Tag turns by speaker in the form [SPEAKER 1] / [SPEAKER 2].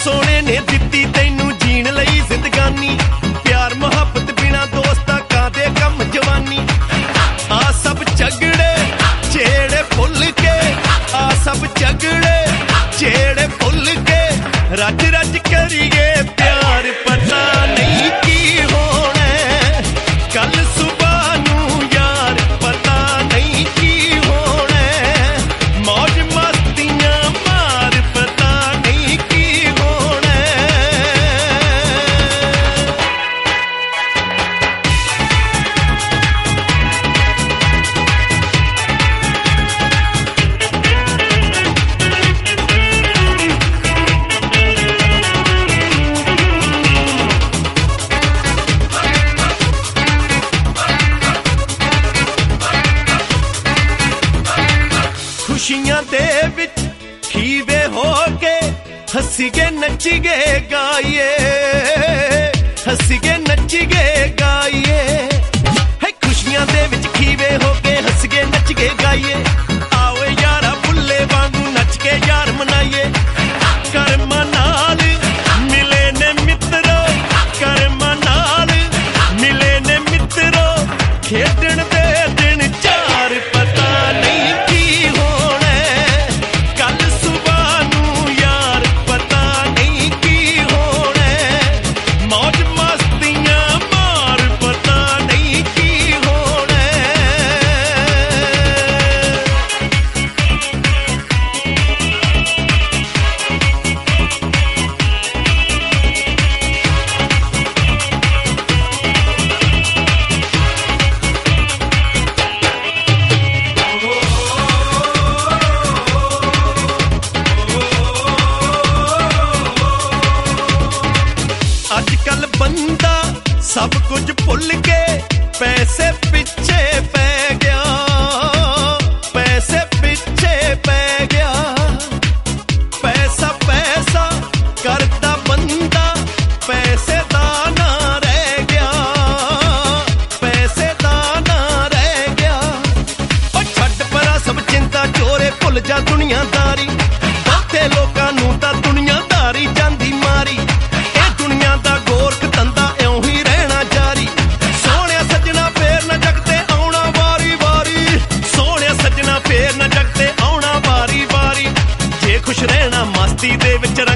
[SPEAKER 1] सोने ने दित्ती तैनू जीण लई जिंदगानी प्यार मुहब्बत बिना दोस्तां कादे कम जवानी आ सब झगड़े जेड़े भुल के आ सब झगड़े जेड़े भुल के रज रज करिए प्यार पता नहीं की होना कल सुबह नू यार पता नहीं की होना मौज मस्तियां मार पता नहीं की होना खुशियां दे विच खीवे हो के हसीगे नचीगे गाइए हसीगे नचीगे गाइए है खुशियां दे विच खीवे हो के हसीगे नचगे गाइए आओ यारा बुल्ले वांगू नच के यार मनाइए कर्मा नाल मिले ने मित्रो कर्मा नाल मिले ने मित्रो खेडण दे दिन चार पता नहीं की होना कल सुबह नू यार पता नहीं की होना मौज मस्तियां मार पता नहीं की होना अजकल बंदा सब कुछ भुल के पैसे पिछे पै गया पैसे पिछे पै गया पैसा पैसा करता बंदा पैसे दा ना रह गया पैसे दा ना रह गया ओ छड्ड परा सब चिंता चोरे भुल जा दुनियादारी बहुते लोकां नूं तां दुनियादारी जांदी मारी दुनिया दा गोरख धंधा इउं ही रहना जारी सोहणिया सजना फेर न जगते आउणा वारी वारी सोहणिया सजना फेर न जगते आउणा वारी वारी जे खुश रहना मस्ती दे विच